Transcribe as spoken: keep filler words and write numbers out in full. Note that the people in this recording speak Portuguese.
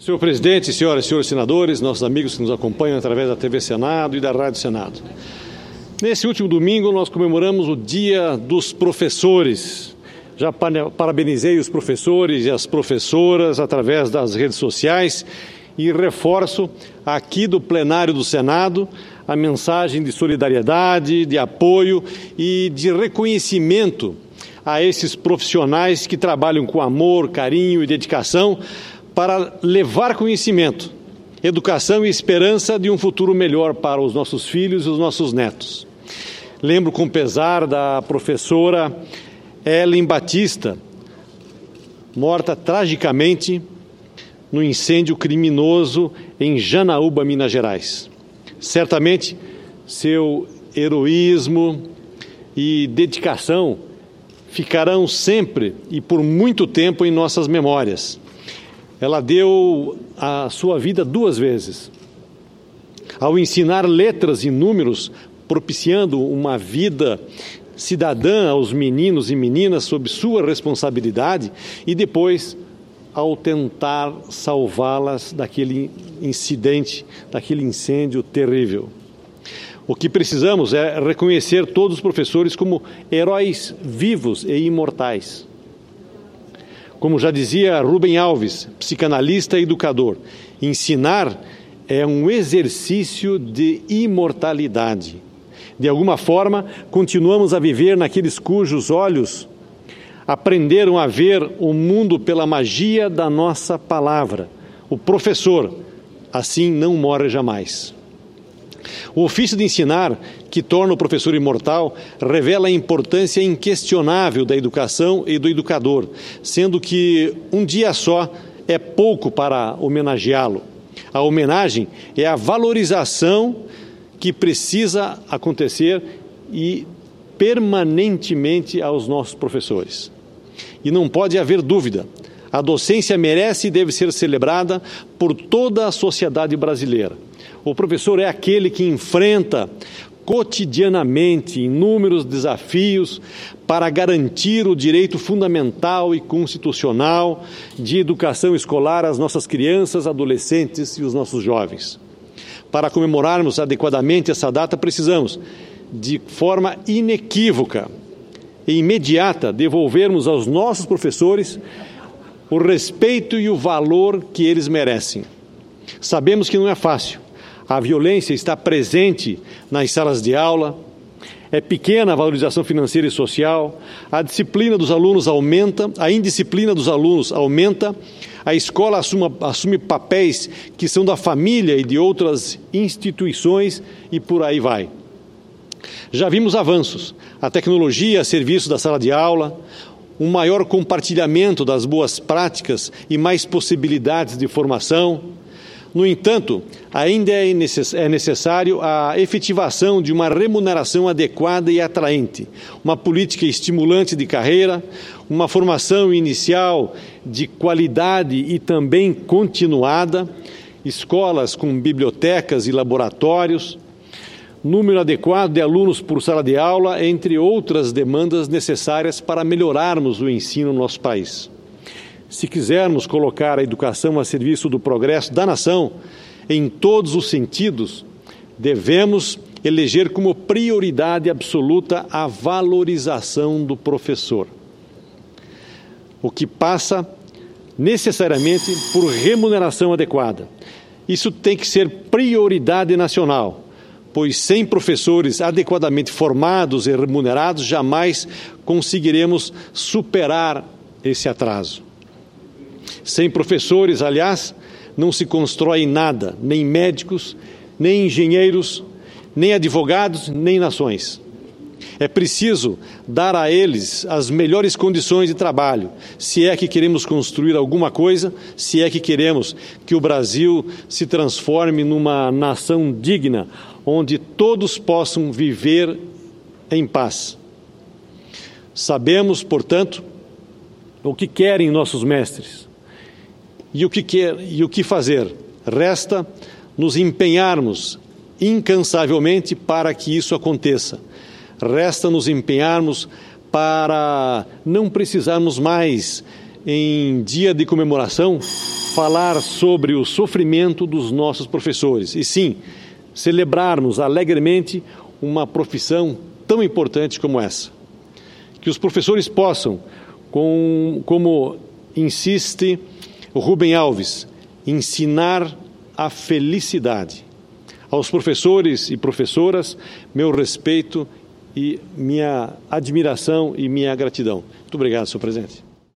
Senhor presidente, senhoras e senhores senadores, nossos amigos que nos acompanham através da T V Senado e da Rádio Senado. Nesse último domingo, nós comemoramos o Dia dos Professores. Já parabenizei os professores e as professoras através das redes sociais e reforço aqui do plenário do Senado a mensagem de solidariedade, de apoio e de reconhecimento a esses profissionais que trabalham com amor, carinho e dedicação para levar conhecimento, educação e esperança de um futuro melhor para os nossos filhos e os nossos netos. Lembro com pesar da professora Ellen Batista, morta tragicamente no incêndio criminoso em Janaúba, Minas Gerais. Certamente, seu heroísmo e dedicação ficarão sempre e por muito tempo em nossas memórias. Ela deu a sua vida duas vezes. Ao ensinar letras e números, propiciando uma vida cidadã aos meninos e meninas sob sua responsabilidade, e depois ao tentar salvá-las daquele incidente, daquele incêndio terrível. O que precisamos é reconhecer todos os professores como heróis vivos e imortais. Como já dizia Rubem Alves, psicanalista e educador, ensinar é um exercício de imortalidade. De alguma forma, continuamos a viver naqueles cujos olhos aprenderam a ver o mundo pela magia da nossa palavra. O professor, assim, não morre jamais. O ofício de ensinar, que torna o professor imortal, revela a importância inquestionável da educação e do educador, sendo que um dia só é pouco para homenageá-lo. A homenagem é a valorização que precisa acontecer e permanentemente aos nossos professores. E não pode haver dúvida, a docência merece e deve ser celebrada por toda a sociedade brasileira. O professor é aquele que enfrenta cotidianamente inúmeros desafios para garantir o direito fundamental e constitucional de educação escolar às nossas crianças, adolescentes e os nossos jovens. Para comemorarmos adequadamente essa data, precisamos, de forma inequívoca e imediata, devolvermos aos nossos professores o respeito e o valor que eles merecem. Sabemos que não é fácil. A violência está presente nas salas de aula, é pequena a valorização financeira e social, a disciplina dos alunos aumenta, a indisciplina dos alunos aumenta, a escola assume, assume papéis que são da família e de outras instituições e por aí vai. Já vimos avanços, a tecnologia a serviço da sala de aula, um maior compartilhamento das boas práticas e mais possibilidades de formação. No entanto, ainda é necessário a efetivação de uma remuneração adequada e atraente, uma política estimulante de carreira, uma formação inicial de qualidade e também continuada, escolas com bibliotecas e laboratórios, número adequado de alunos por sala de aula, entre outras demandas necessárias para melhorarmos o ensino no nosso país. Se quisermos colocar a educação a serviço do progresso da nação, em todos os sentidos, devemos eleger como prioridade absoluta a valorização do professor, o que passa necessariamente por remuneração adequada. Isso tem que ser prioridade nacional, pois sem professores adequadamente formados e remunerados, jamais conseguiremos superar esse atraso. Sem professores, aliás, não se constrói nada, nem médicos, nem engenheiros, nem advogados, nem nações. É preciso dar a eles as melhores condições de trabalho, se é que queremos construir alguma coisa, se é que queremos que o Brasil se transforme numa nação digna, onde todos possam viver em paz. Sabemos, portanto, o que querem nossos mestres. E o que quer, e o que fazer? Resta nos empenharmos incansavelmente para que isso aconteça. Resta nos empenharmos para não precisarmos mais em dia de comemoração, falar sobre o sofrimento dos nossos professores. E sim, celebrarmos alegremente uma profissão tão importante como essa. Que os professores possam, com, como insiste o Rubem Alves, ensinar a felicidade. Aos professores e professoras, meu respeito e minha admiração e minha gratidão. Muito obrigado, senhor presidente.